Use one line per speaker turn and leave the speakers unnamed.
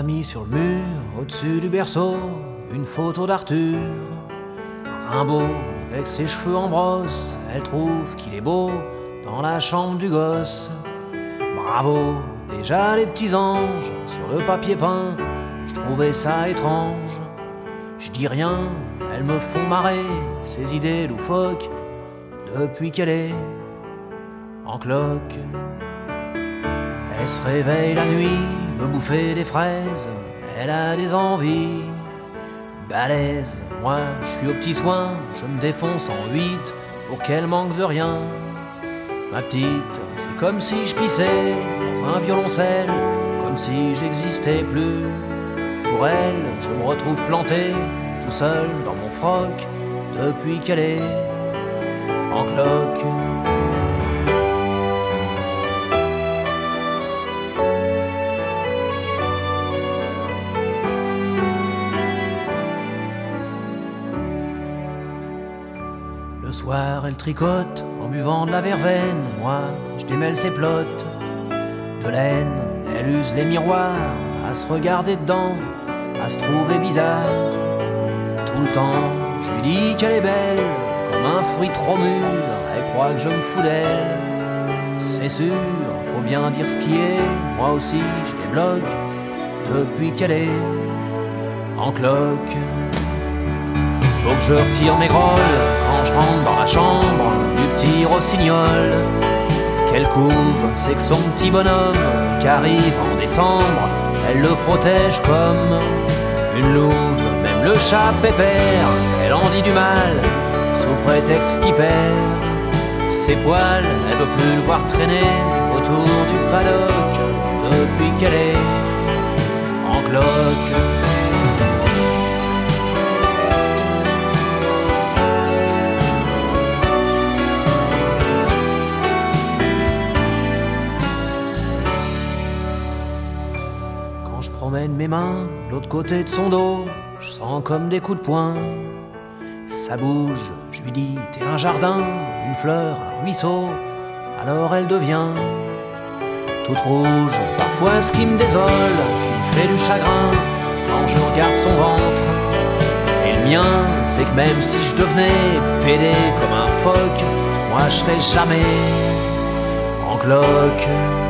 mis sur le mur, au-dessus du berceau, une photo d'Arthur. Rimbaud, avec ses cheveux en brosse, elle trouve qu'il est beau dans la chambre du gosse. Bravo, déjà les petits anges, sur le papier peint, je trouvais ça étrange. Je dis rien, elles me font marrer, ces idées loufoques, depuis qu'elle est en cloque. Elle se réveille la nuit, veut bouffer des fraises, elle a des envies balèzes. Moi, je suis aux petits soins, je me défonce en 8 pour qu'elle manque de rien. Ma petite, c'est comme si je pissais dans un violoncelle, comme si j'existais plus. Pour elle, je me retrouve planté, tout seul dans mon froc, depuis qu'elle est en cloque. Le soir, elle tricote en buvant de la verveine. Moi, je démêle ses plottes de laine. Elle use les miroirs à se regarder dedans, à se trouver bizarre. Tout le temps, je lui dis qu'elle est belle, comme un fruit trop mûr. Elle croit que je me fous d'elle. C'est sûr, faut bien dire ce qui est. Moi aussi, je débloque depuis qu'elle est en cloque. Faut que je retire mes grolles quand je rentre dans la chambre du petit rossignol. Qu'elle couve, c'est que son petit bonhomme qui arrive en décembre, elle le protège comme une louve. Même le chat pépère, elle en dit du mal sous prétexte qu'il perd ses poils. Elle veut plus le voir traîner autour du paddock depuis qu'elle est en cloque. Je promène mes mains de l'autre côté de son dos, je sens comme des coups de poing. Ça bouge, je lui dis t'es un jardin, une fleur, un ruisseau. Alors elle devient toute rouge. Parfois ce qui me désole, ce qui me fait du chagrin, quand je regarde son ventre et le mien, c'est que même si je devenais pédé comme un phoque, moi je serais jamais en cloque.